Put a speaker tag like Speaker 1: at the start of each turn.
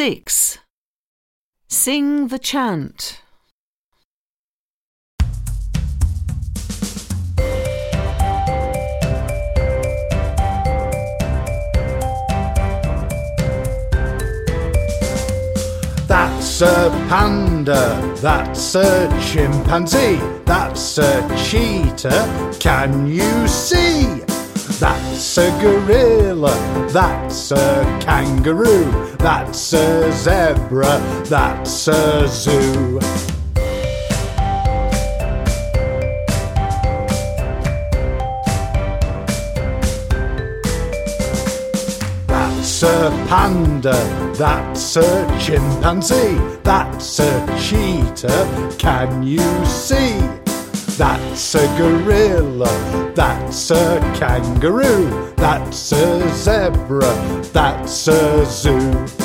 Speaker 1: 6. Sing the chant.
Speaker 2: That's a panda, that's a chimpanzee, that's a cheetah, can you see? That's a gorilla, that's a kangaroo, that's a zebra, that's a zoo. That's a panda, that's a chimpanzee, that's a cheetah, can you see? That's a gorilla, that's a kangaroo, that's a zebra, that's a zoo.